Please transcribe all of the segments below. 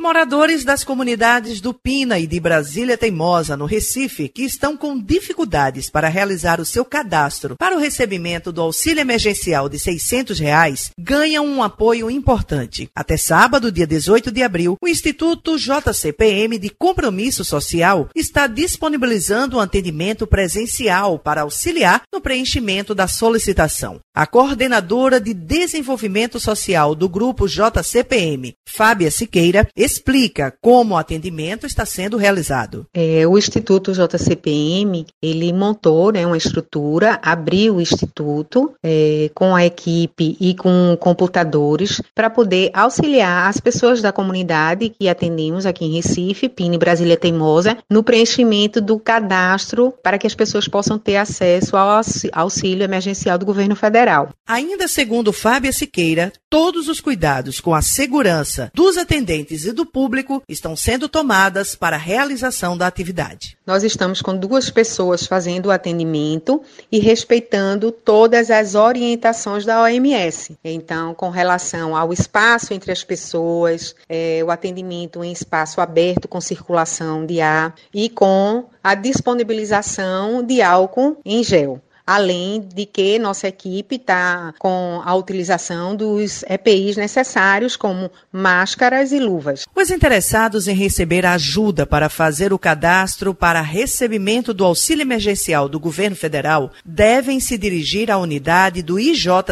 Moradores das comunidades do Pina e de Brasília Teimosa, no Recife, que estão com dificuldades para realizar o seu cadastro para o recebimento do auxílio emergencial de R$ 600, ganham um apoio importante. Até sábado, dia 18 de abril, o Instituto JCPM de Compromisso Social está disponibilizando um atendimento presencial para auxiliar no preenchimento da solicitação. A coordenadora de Desenvolvimento Social do Grupo JCPM, Fábia Siqueira, explica como o atendimento está sendo realizado. O Instituto JCPM, ele montou uma estrutura, abriu o Instituto com a equipe e com computadores para poder auxiliar as pessoas da comunidade que atendemos aqui em Recife, Pina e Brasília Teimosa, no preenchimento do cadastro para que as pessoas possam ter acesso ao auxílio emergencial do governo federal. Ainda segundo Fábia Siqueira, todos os cuidados com a segurança dos atendentes e do público estão sendo tomadas para a realização da atividade. Nós estamos com 2 pessoas fazendo o atendimento e respeitando todas as orientações da OMS. Então, com relação ao espaço entre as pessoas, o atendimento em espaço aberto com circulação de ar e com a disponibilização de álcool em gel. Além de que nossa equipe está com a utilização dos EPIs necessários, como máscaras e luvas. Os interessados em receber ajuda para fazer o cadastro para recebimento do auxílio emergencial do governo federal devem se dirigir à unidade do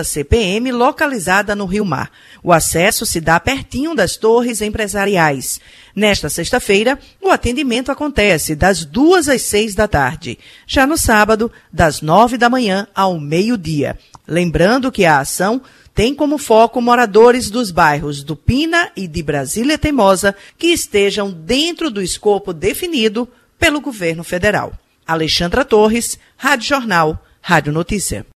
IJCPM localizada no Rio Mar. O acesso se dá pertinho das torres empresariais. Nesta sexta-feira, o atendimento acontece das 2 às 6 da tarde. Já no sábado, das 9 da manhã ao meio-dia. Lembrando que a ação tem como foco moradores dos bairros do Pina e de Brasília Teimosa que estejam dentro do escopo definido pelo governo federal. Alexandra Torres, Rádio Jornal, Rádio Notícia.